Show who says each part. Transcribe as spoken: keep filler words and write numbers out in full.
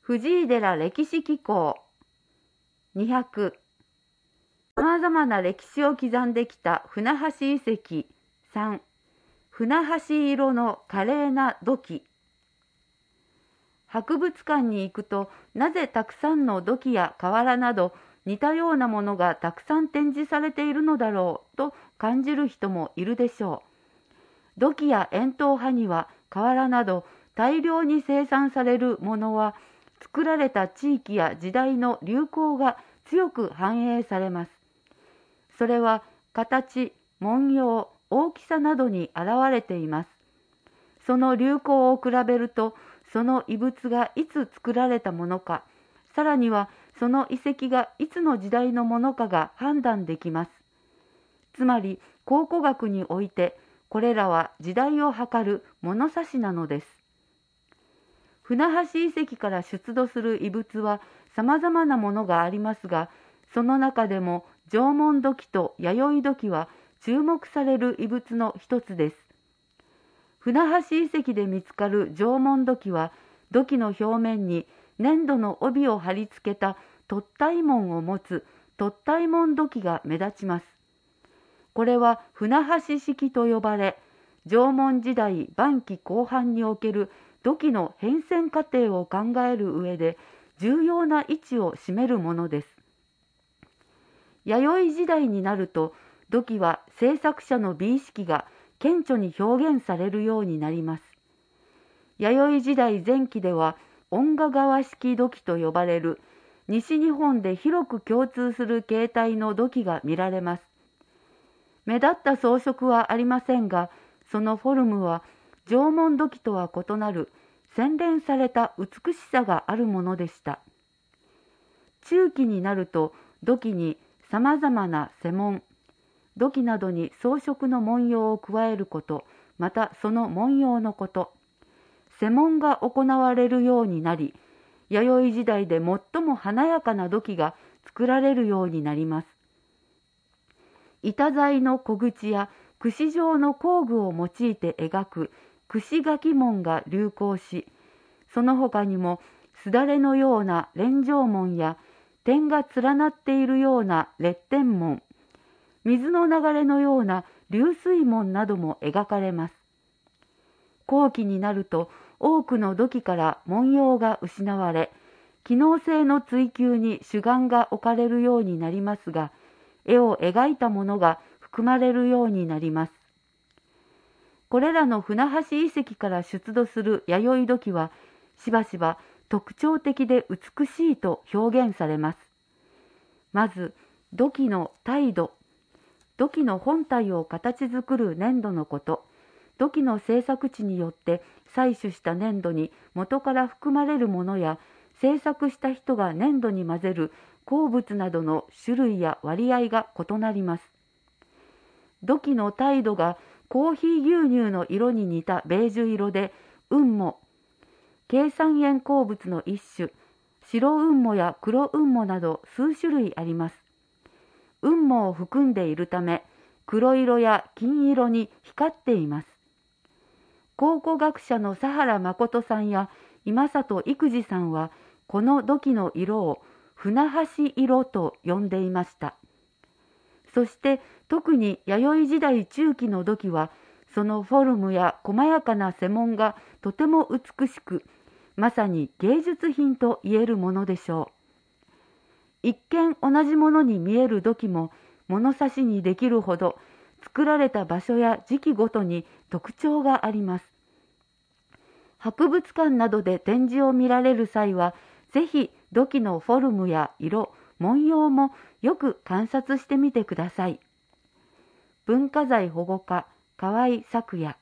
Speaker 1: 藤井寺歴史紀行にひゃく、さまざまな歴史を刻んできた船橋遺跡。さん、船橋色の華麗な土器。博物館に行くと、なぜたくさんの土器や瓦など似たようなものがたくさん展示されているのだろうと感じる人もいるでしょう。土器や円筒刃には瓦など大量に生産されるものは、作られた地域や時代の流行が強く反映されます。それは形、文様、大きさなどに現れています。その流行を比べると、その遺物がいつ作られたものか、さらにはその遺跡がいつの時代のものかが判断できます。つまり考古学において、これらは時代を測る物差しなのです。船橋遺跡から出土する遺物はさまざまなものがありますが、その中でも縄文土器と弥生土器は注目される遺物の一つです。船橋遺跡で見つかる縄文土器は、土器の表面に粘土の帯を貼り付けた突体紋を持つ突体紋土器が目立ちます。これは船橋式と呼ばれ、縄文時代晩期後半における土器の変遷過程を考える上で重要な位置を占めるものです。弥生時代になると、土器は制作者の美意識が顕著に表現されるようになります。弥生時代前期では、遠賀川式土器と呼ばれる西日本で広く共通する形態の土器が見られます。目立った装飾はありませんが、そのフォルムは縄文土器とは異なる洗練された美しさがあるものでした。中期になると、土器にさまざまな世紋、土器などに装飾の文様を加えること、またその文様のこと、世紋が行われるようになり、弥生時代で最も華やかな土器が作られるようになります。板材の小口や櫛状の工具を用いて描く櫛垣紋が流行し、その他にもすだれのような連城紋や点が連なっているような列天紋、水の流れのような流水紋なども描かれます。後期になると、多くの土器から文様が失われ、機能性の追求に主眼が置かれるようになりますが、絵を描いたものが含まれるようになります。これらの船橋遺跡から出土する弥生土器は、しばしば特徴的で美しいと表現されます。まず、土器の態度。土器の本体を形作る粘土のこと。土器の製作地によって採取した粘土に元から含まれるものや、製作した人が粘土に混ぜる鉱物などの種類や割合が異なります。土器の態度がコーヒー牛乳の色に似たベージュ色で、雲母、珪酸塩鉱物の一種、白雲母や黒雲母など数種類あります。雲母を含んでいるため、黒色や金色に光っています。考古学者の佐原誠さんや今里育二さんは、この土器の色を船橋色と呼んでいました。そして特に弥生時代中期の土器は、そのフォルムや細やかな世紋がとても美しく、まさに芸術品と言えるものでしょう。一見同じものに見える土器も、物差しにできるほど作られた場所や時期ごとに特徴があります。博物館などで展示を見られる際は、ぜひ土器のフォルムや色、文様もよく観察してみてください。文化財保護課、河合咲也。